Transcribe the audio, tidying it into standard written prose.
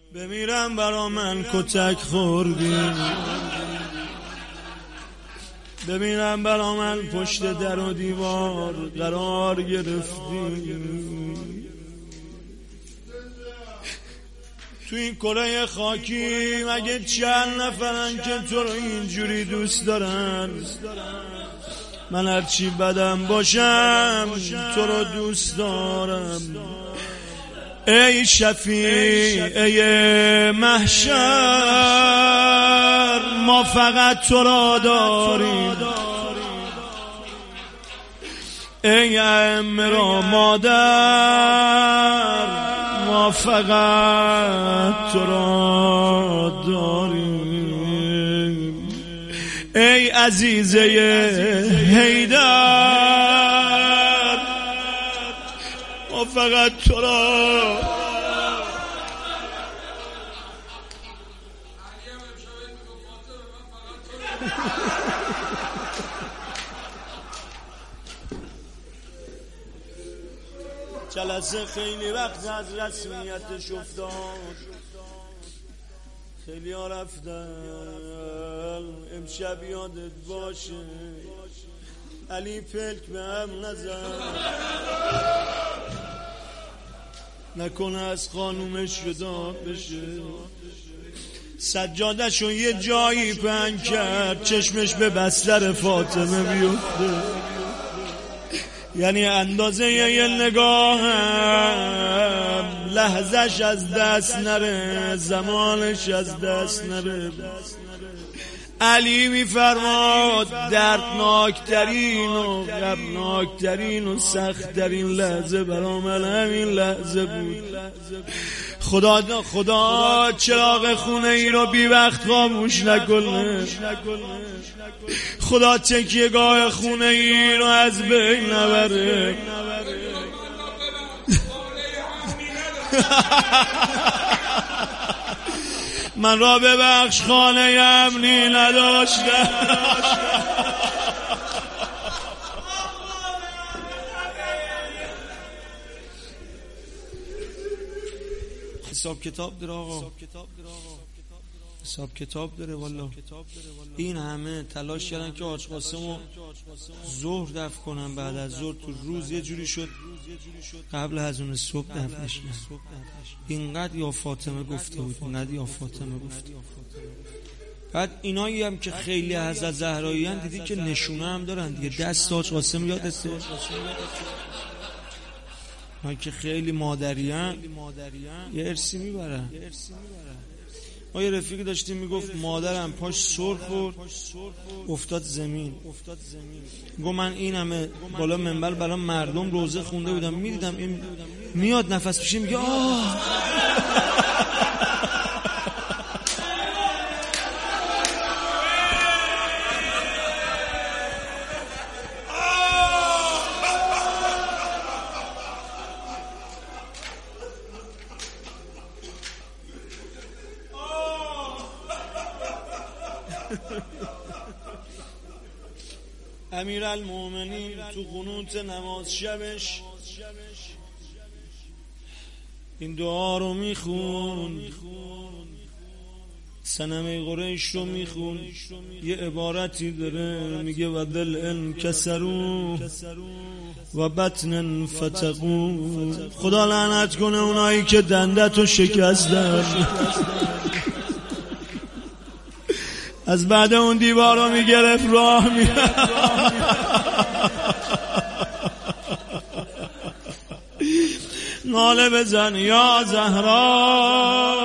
بمیرم برا من کتک خوردی، بمیرم برا من پشت در و دیوار قرار گرفتی. تو این کره خاکی مگه چند نفرن که تو رو اینجوری دوست دارن؟ من هرچی بدم باشم تو رو دوست دارم. ای شفیع ای محشر ما فقط تو را داریم، ای ائمه را مادر ما فقط تو را داریم. ای عزیزه حیدر ما فقط تو را جلسه خیلی وقت از رسمیتش افتاد، خیلی ها رفتن. امشب یادت باشه علی پلک به هم نزن، نکنه از خانومش جدا بشه. سجادشو یه جایی پهن کرد چشمش به بستر فاطمه بیفته، یعنی اندازه یه نگاهم لحظش از دست نره، زمانش از دست نره. علی میفرماد دردناکترین و غمناکترین و سختترین لحظه برا من همین لحظه بود. خدا چراغ خونه ای رو بی وقت خاموش نکنه، خدا تکیهگاه خونه ای رو از بین نبره. من را ببخش خانه امنی نداشتم. حساب کتاب داره آقا، حساب کتاب داره والله. این همه تلاش کردن که حاج قاسمو ظهر دفن کنن، بعد از ظهر تو روز یه جوری شد قبل از اون صبح دفنش کرد. اینقدر یا فاطمه گفته بود، اینقدر یا فاطمه گفته. بعد اینایی هم که خیلی حضرت زهرایی هن دیدی که نشونه هم دارن دیگه. دست حاج قاسم یادته؟ من که خیلی مادریان یه ارسی میبرن. ما یه رفیقی داشتیم میگفت مادرم پاش سر خورد افتاد زمین. گفت من این همه بالا منبر برای مردم روزه خونده بودم، میدیدم این میاد نفس بشه میگه آه. امیرالمومنین تو قنوت نماز شبش این دعا رو میخون، صنم قریش رو میخون. یه عبارتی داره میگه و دل انکسرو و بطن فتقو. خدا لعنت کنه اونایی که دندتو شکستن. از بعد اون دیوار رو میگرفت راه میرفت. ناله بزن یا زهرا